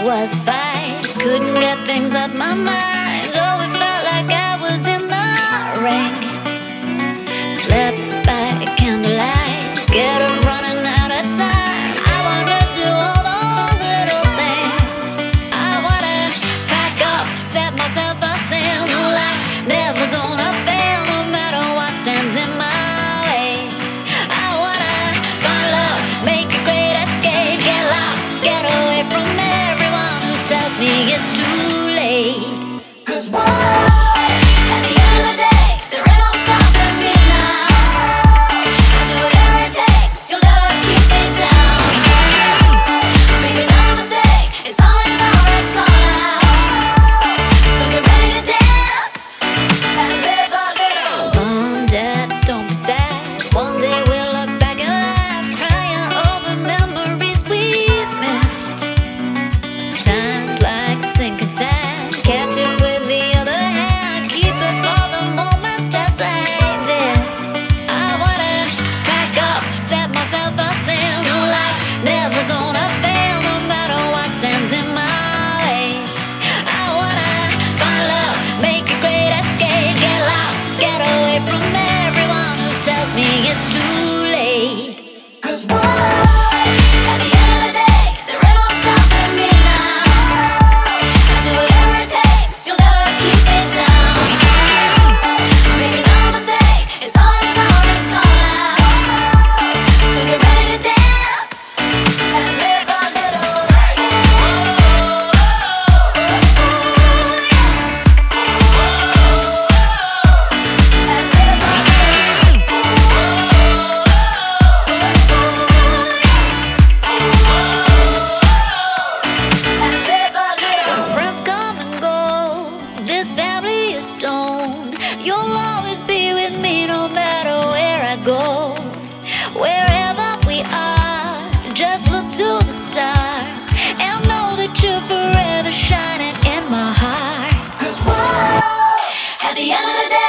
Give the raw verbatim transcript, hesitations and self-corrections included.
was a fight, couldn't get things off my mind. Oh, it felt like I was in the ring. Slept by candlelight, scared of running out of time. I wanna do all those little things. I wanna pack up, set myself a sail. No life, never gonna fail, no matter what stands in my way. I wanna find love, make a great escape, get lost, get away from everyone who tells me it's too late. 'Cause why? At the end of the day, there ain't no stopping me now. I do whatever it takes, you'll never keep me down. Making no mistake, it's all in or it's all out. So get ready to dance and live a little. Mom, Dad, don't be sad. One day we'll look back and laugh, crying over memories we've missed. Times like sinking sand, catch it with the other hand, keep it for the moments just like this. I wanna pack up, set myself a sail. No life, never gonna fail, no matter what stands in my way. I wanna find love, make a great escape, get lost, get away from everyone who tells me it's too late. 'Cause why? At the end of the day, there ain't no stopping me now. I do whatever it takes, you'll never keep me down. Making no mistake, it's all in or it's all out. So get ready to dance and live a little. And live a When friends come and go, this family is stoned. You'll always be with me no matter where I go. Wherever we are, just look to the stars and know that you're forever shining in my heart. 'Cause why? At the end of the day,